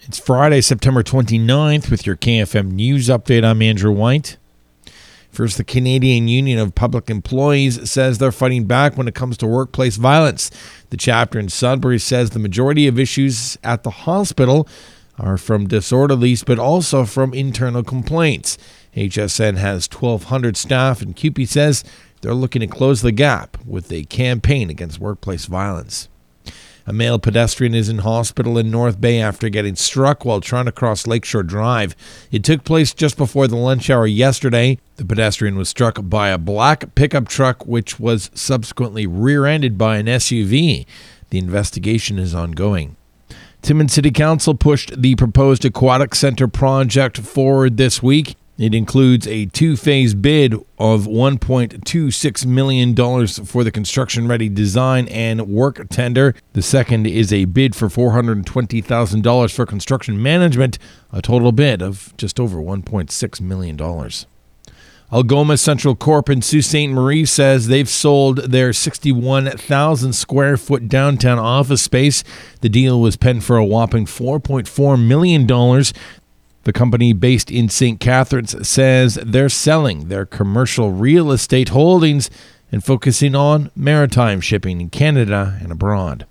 It's Friday, September 29th with your KFM News Update. I'm Andrew White. First, the Canadian Union of Public Employees says they're fighting back when it comes to workplace violence. The chapter in Sudbury says the majority of issues at the hospital are from disorderlies, but also from internal complaints. HSN has 1,200 staff, and CUPE says they're looking to close the gap with a campaign against workplace violence. A male pedestrian is in hospital in North Bay after getting struck while trying to cross Lakeshore Drive. It took place just before the lunch hour yesterday. The pedestrian was struck by a black pickup truck, which was subsequently rear-ended by an SUV. The investigation is ongoing. Timmins City Council pushed the proposed aquatic center project forward this week. It includes a two-phase bid of $1.26 million for the construction-ready design and work tender. The second is a bid for $420,000 for construction management, a total bid of just over $1.6 million. Algoma Central Corp in Sault Ste. Marie says they've sold their 61,000 square foot downtown office space. The deal was penned for a whopping $4.4 million. The company based in St. Catharines says they're selling their commercial real estate holdings and focusing on maritime shipping in Canada and abroad.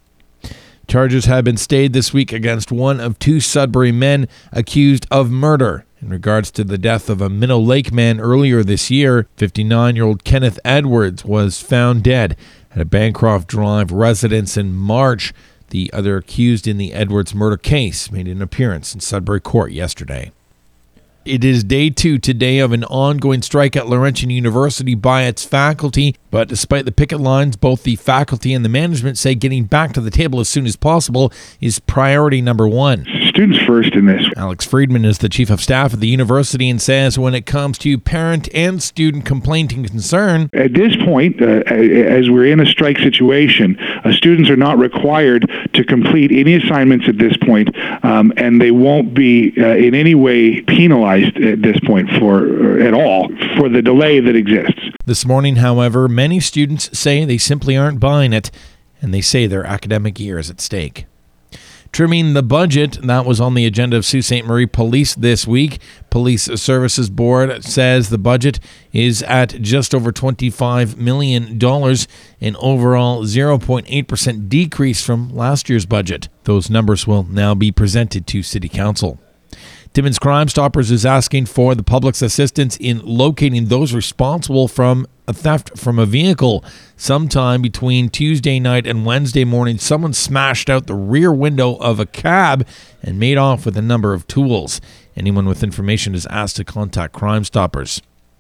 Charges have been stayed this week against one of two Sudbury men accused of murder. In regards to the death of a Minnow Lake man earlier this year, 59-year-old Kenneth Edwards was found dead at a Bancroft Drive residence in March. The other accused in the Edwards murder case made an appearance in Sudbury Court yesterday. It is day 2 today of an ongoing strike at Laurentian University by its faculty, but despite the picket lines, both the faculty and the management say getting back to the table as soon as possible is priority number one. Students first in this. Alex Friedman is the chief of staff at the university and says when it comes to parent and student complaint and concern, at this point, as we're in a strike situation, students are not required to complete any assignments at this point, and they won't be in any way penalized at this point at all for the delay that exists. This morning, however, many students say they simply aren't buying it, and they say their academic year is at stake. Trimming the budget, that was on the agenda of Sault Ste. Marie Police this week. Police Services Board says the budget is at just over $25 million, an overall 0.8% decrease from last year's budget. Those numbers will now be presented to City Council. Timmins Crime Stoppers is asking for the public's assistance in locating those responsible from a theft from a vehicle. Sometime between Tuesday night and Wednesday morning, someone smashed out the rear window of a cab and made off with a number of tools. Anyone with information is asked to contact Crime Stoppers.